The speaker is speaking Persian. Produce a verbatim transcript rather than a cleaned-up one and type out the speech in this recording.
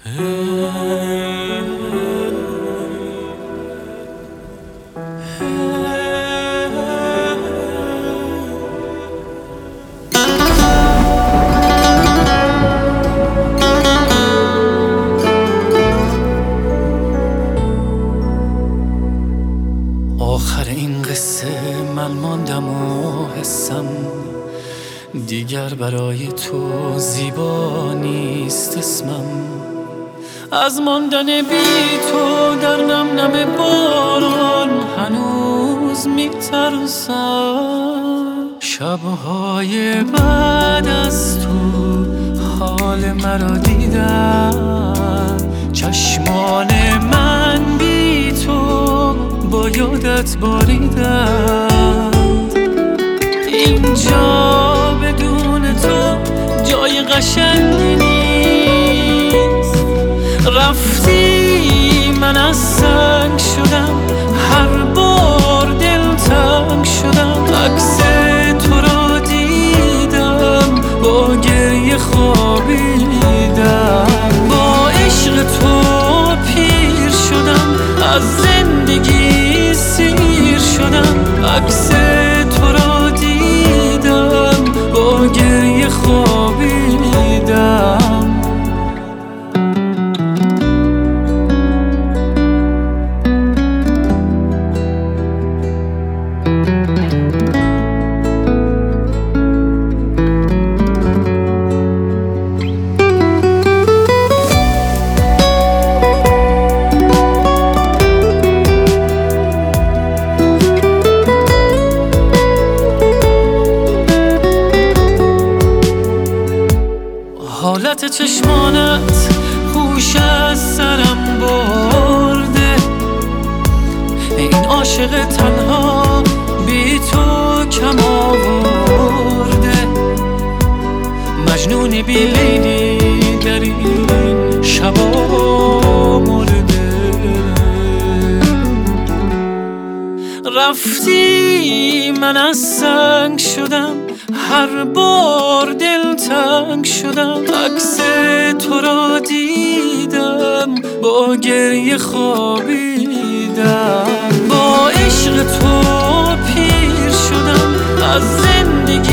آخر این قصه من ماندم و حسم دیگر برای تو زیبا نیست اسمم. از ماندن بی تو در نم نم باران هنوز میترسم. شبهای بعد از تو حال مرا دیدن، چشمان من بی تو با یادت باریدند. اینجا بدون تو جای قشنگی نیست. رفتی من از سنگ شدم، هر بار دلتنگ شدم. عکس تو را دیدم با گریه خوابیدم. با عشق تو پیر شدم، از زندگی سیر شدم. عکس تو را دیدم با گریه خوابیدم. حالت چشمانت هوش از سرم برده. این عاشق تنها بی تو کم آورده. مجنون بی لیلی در این شبا مرده. رفتی من از سنگ شدم، هر بار دلتنگ شدم. عکس تو را دیدم با گریه خوابیدم. با عشق تو پیر شدم، از زندگی